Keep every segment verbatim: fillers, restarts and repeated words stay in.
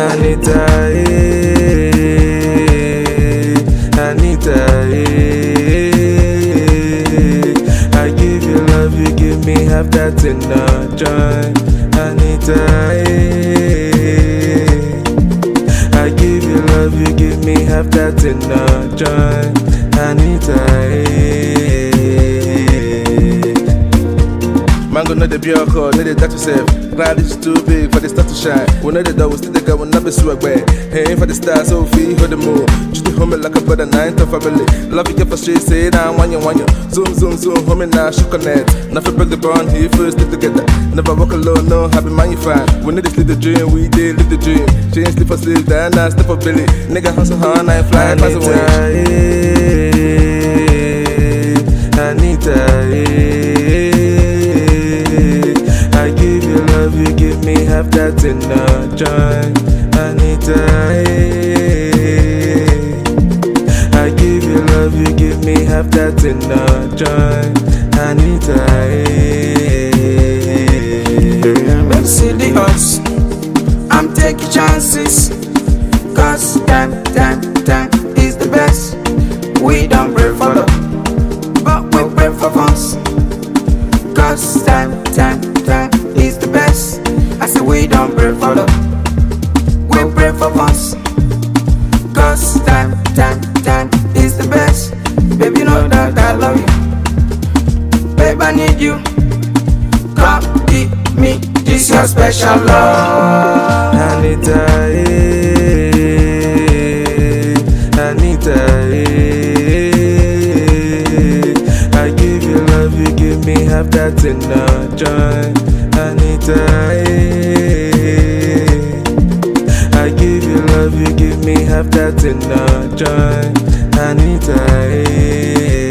Anita, eh, Anita, eh. I give you love, you give me half that in a joint. Anita, eh, I give you love, you give me half that in a joint. Anita, eh. Mango know the beer call, know the that to save. Ground is too big for the star to shine. We know the door, we still the guy will not be swag way. Hey, for the stars, so fee for the moon. Just to home like a brother, nine to family. Love you get for straight, say down, one you, one you. Zoom, zoom, zoom, home and now, shook on it. Nothing break the bond, here first, stick together. Never walk alone, no, happy man, you find. We need to sleep the dream, we did live the dream. Change, sleep for sleep, down, now, step for Billy. Nigga, hustle hard, I fly, pass away. Anita, eh. I give you love, you give me half that in a joint. Anita, eh. I give you love, you give me half that in a joint. Anita, eh. Let's see the odds, I'm taking chances. Cause time, time, time is the best. We don't pray for love, but we pray for once. Cause time, time, time is the best. I say we don't pray for love, we pray for once. Cause time, time, time is the best. Baby, you know that I love you. Babe, I need you. Come give me this your special love. Anita, eh, Anita, eh. I give you love, you give me half that in a joint. Anita, eh. I give you love, you give me half that in a joint. Anita, eh.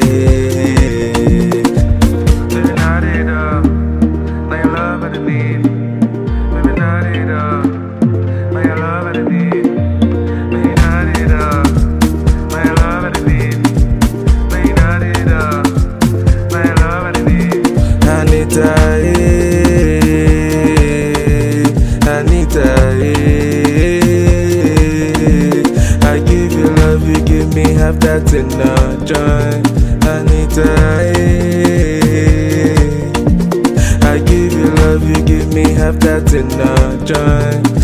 Baby, not it up. Now your love I need. Baby, not it up. Now your love I need. Baby, not it up. Now your love I need. Baby, not it up. Now your love I need. Anita, eh. Anita, eh. I give you love, you give me half that in a joint. Anita, eh. I give you love, you give me half that in a joint.